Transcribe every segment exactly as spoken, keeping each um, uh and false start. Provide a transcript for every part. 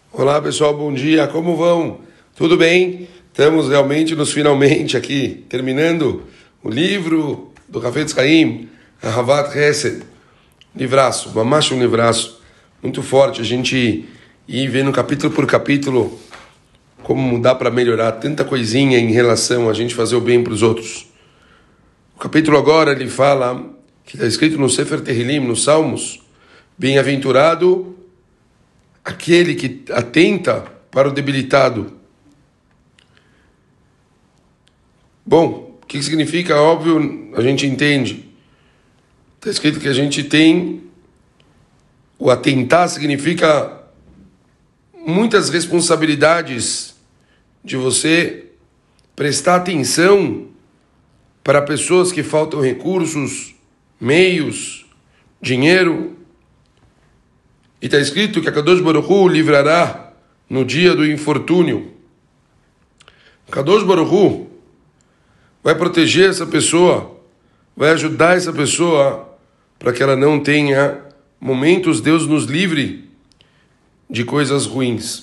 Olá pessoal, bom dia, como vão? Tudo bem? Estamos realmente nos finalmente aqui, terminando o livro do Hafetz Haim, Ahavat Chesed, livraço, mamash um livraço, muito forte, a gente ir vendo capítulo por capítulo como dá para melhorar tanta coisinha em relação a gente fazer o bem para os outros. O capítulo agora ele fala, que está escrito no Sefer Tehillim, nos Salmos, bem-aventurado aquele que atenta para o debilitado. Bom, o que significa? Óbvio, a gente entende. Está escrito que a gente tem... O atentar significa muitas responsabilidades de você prestar atenção para pessoas que faltam recursos, meios, dinheiro. E está escrito que a Kadosh Baruch Hu livrará no dia do infortúnio. A Kadosh Baruch Hu vai proteger essa pessoa, vai ajudar essa pessoa para que ela não tenha momentos, Deus nos livre de coisas ruins.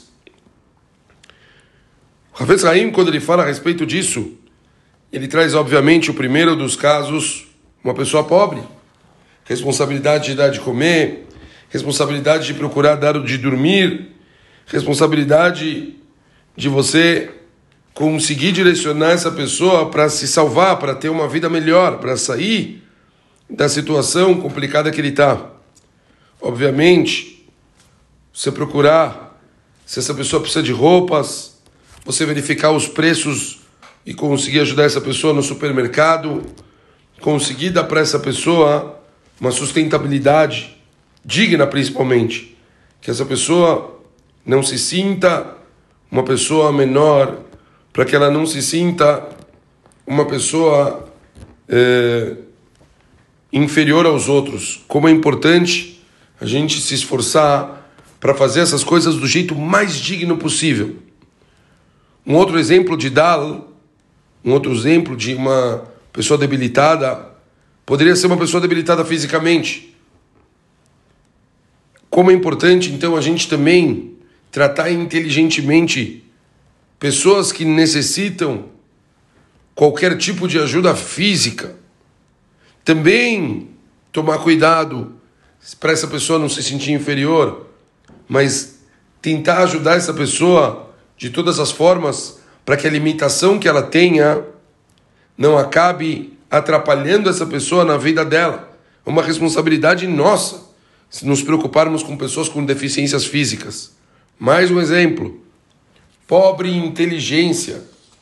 O Hafetz Haim, quando ele fala a respeito disso, ele traz obviamente o primeiro dos casos, uma pessoa pobre, responsabilidade de dar de comer, responsabilidade de procurar dar de dormir, responsabilidade de você conseguir direcionar essa pessoa para se salvar, para ter uma vida melhor, para sair da situação complicada que ele está. Obviamente, você procurar, se essa pessoa precisa de roupas, você verificar os preços e conseguir ajudar essa pessoa no supermercado, conseguir dar para essa pessoa uma sustentabilidade digna, principalmente, que essa pessoa não se sinta uma pessoa menor, para que ela não se sinta uma pessoa é, inferior aos outros. Como é importante a gente se esforçar para fazer essas coisas do jeito mais digno possível. Um outro exemplo de Dal, um outro exemplo de uma pessoa debilitada, poderia ser uma pessoa debilitada fisicamente. Como é importante, então, a gente também tratar inteligentemente pessoas que necessitam qualquer tipo de ajuda física. Também tomar cuidado para essa pessoa não se sentir inferior, mas tentar ajudar essa pessoa de todas as formas para que a limitação que ela tenha não acabe atrapalhando essa pessoa na vida dela. É uma responsabilidade nossa se nos preocuparmos com pessoas com deficiências físicas. Mais um exemplo. Pobre inteligência.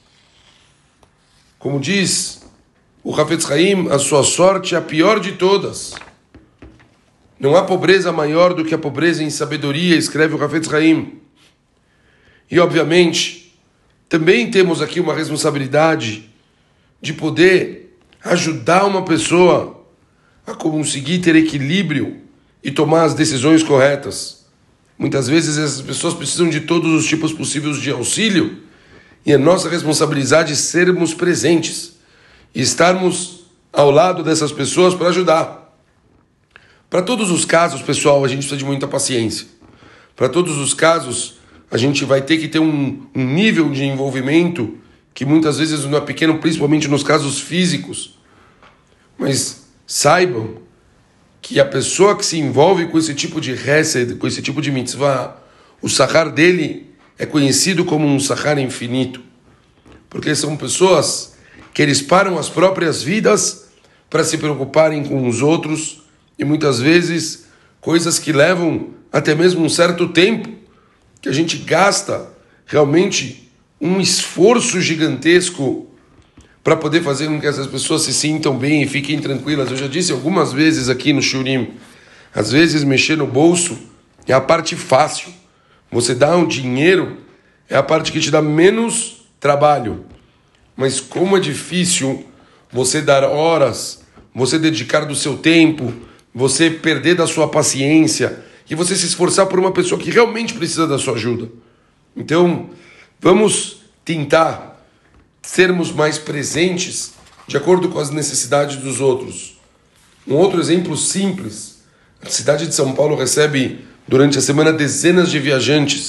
Como diz o Hafetz Haim, a sua sorte é a pior de todas. Não há pobreza maior do que a pobreza em sabedoria, escreve o Hafetz Haim. E, obviamente, também temos aqui uma responsabilidade de poder ajudar uma pessoa a conseguir ter equilíbrio e tomar as decisões corretas. Muitas vezes essas pessoas precisam de todos os tipos possíveis de auxílio e é nossa responsabilidade sermos presentes e estarmos ao lado dessas pessoas para ajudar. Para todos os casos, pessoal, a gente precisa de muita paciência. Para todos os casos, a gente vai ter que ter um, um nível de envolvimento que muitas vezes não é pequeno, principalmente nos casos físicos. Mas saibam que a pessoa que se envolve com esse tipo de hesed, com esse tipo de mitzvah, o sahar dele é conhecido como um sahar infinito. Porque são pessoas que eles param as próprias vidas para se preocuparem com os outros e muitas vezes coisas que levam até mesmo um certo tempo, que a gente gasta realmente um esforço gigantesco para poder fazer com que essas pessoas se sintam bem e fiquem tranquilas. Eu já disse algumas vezes aqui no Shurim, às vezes mexer no bolso é a parte fácil. Você dá um dinheiro, é a parte que te dá menos trabalho. Mas como é difícil você dar horas, você dedicar do seu tempo, você perder da sua paciência e você se esforçar por uma pessoa que realmente precisa da sua ajuda. Então, vamos tentar sermos mais presentes de acordo com as necessidades dos outros. Um outro exemplo simples. A cidade de São Paulo recebe durante a semana dezenas de viajantes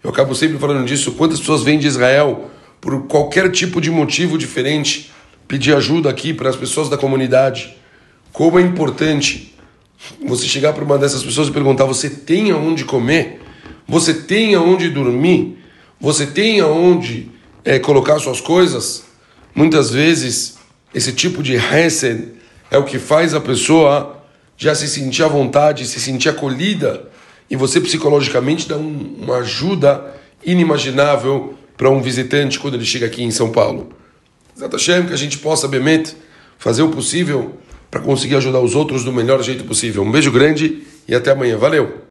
Eu acabo sempre falando disso. Quantas pessoas vêm de Israel por qualquer tipo de motivo diferente pedir ajuda aqui para as pessoas da comunidade. Como é importante você chegar para uma dessas pessoas e perguntar: você tem aonde comer? Você tem aonde dormir? Você tem aonde é, colocar suas coisas? Muitas vezes esse tipo de hesed é o que faz a pessoa já se sentir à vontade, se sentir acolhida, e você psicologicamente dá um, uma ajuda inimaginável para um visitante quando ele chega aqui em São Paulo. Zat Hashem, que a gente possa, Bemet, fazer o possível para conseguir ajudar os outros do melhor jeito possível. Um beijo grande e até amanhã. Valeu!